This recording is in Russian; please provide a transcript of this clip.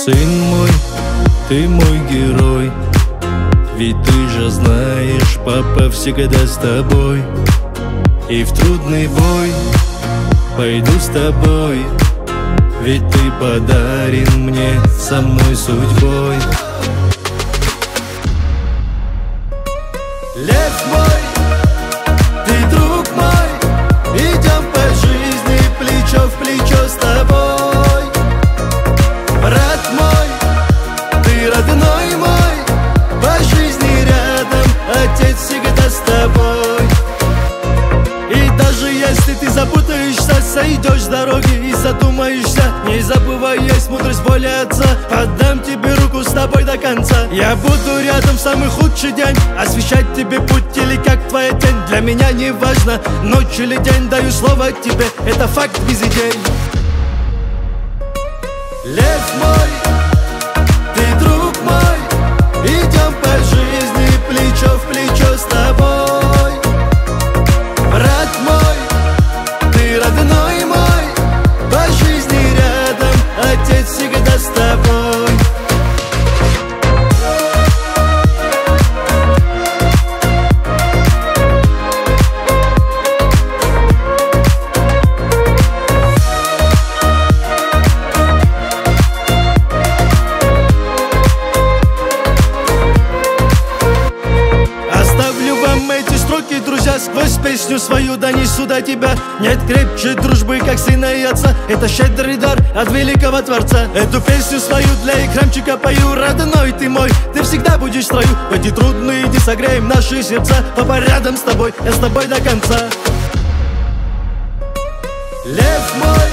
Сын мой, ты мой герой, ведь ты же знаешь, папа всегда с тобой. И в трудный бой пойду с тобой, ведь ты подарен мне самой судьбой. Лев мой, ты друг мой, идем по жизни плечо в плечо с тобой. Брат мой, ты родной мой, по жизни рядом, отец всегда с тобой. И даже если ты запутаешься, сойдешь с дороги и задумаешься, не забывай, есть мудрость воли отца. Отдам тебе руку, с тобой до конца. Я буду рядом в самый худший день, освещать тебе путь или как твоя тень. Для меня не важно, ночь или день, даю слово тебе, это факт без идей. Лев мой, ты друг мой, идем по жизни плечо в плечо с тобой. Брат мой, ты родной мой, по жизни рядом, отец всегда с тобой. Друзья, сквозь песню свою донесу до тебя. Нет крепче дружбы, как сына и отца. Это щедрый дар от великого Творца. Эту песню свою для экранчика пою. Родной ты мой, ты всегда будешь в строю. В эти трудные дни согреем наши сердца. Папа рядом с тобой, я с тобой до конца. Лев мой,